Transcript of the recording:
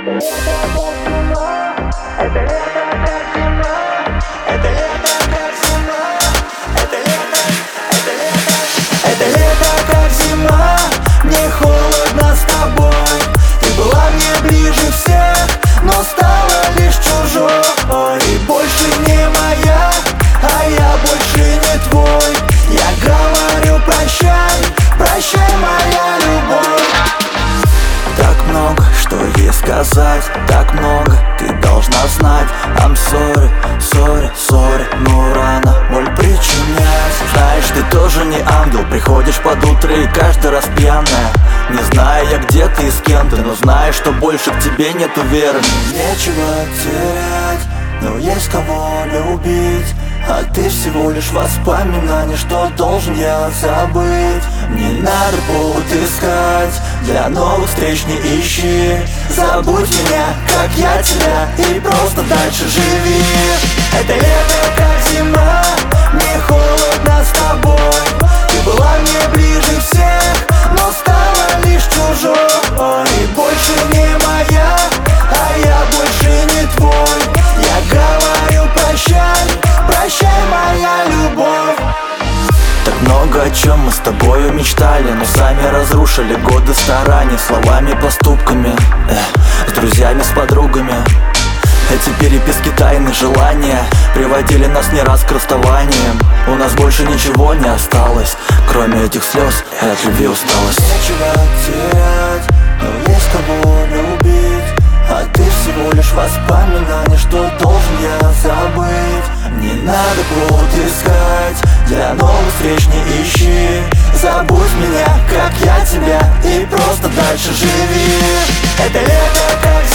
Это лето как зима, это лето как зима, это лето, это лето, это лето как зима. Мне холодно с тобой, ты была мне ближе всех, но стала лишь чужой. И больше не моя, а я больше не твой. Я говорю прощай, прощай, моя любовь. Так много, что ей сказать, так много ты должна знать. I'm sorry, sorry, sorry, но рано боль причинять. Знаешь, ты тоже не ангел, приходишь под утро и каждый раз пьяная. Не знаю я, где ты и с кем ты, но знаю, что больше к тебе нету веры. Нечего терять, но есть кого любить. А ты всего лишь воспоминание, что должен я забыть. Не надо повод искать, для новых встреч не ищи. Забудь меня, как я тебя, и просто дальше живи. Это лето как зима, мне холодно с тобой. Ты была мне ближе всех, но стала лишь чужой. И больше не моя, а я больше не твой. Я говорю прощай, прощай, моя любовь. Так много о чем мы с тобою мечтали, но сами разрушили годы стараний. Словами, поступками, с друзьями, с подругами. Эти переписки, тайны, желания приводили нас не раз к расставаниям. У нас больше ничего не осталось, кроме этих слез и от любви усталость. Нечего терять, но есть кого любить. А ты всего лишь воспоминание, что должен я забыть. Не надо повод искать, для новых встреч не ищи. Забудь меня, как я тебя, и просто дальше живи. Это лето как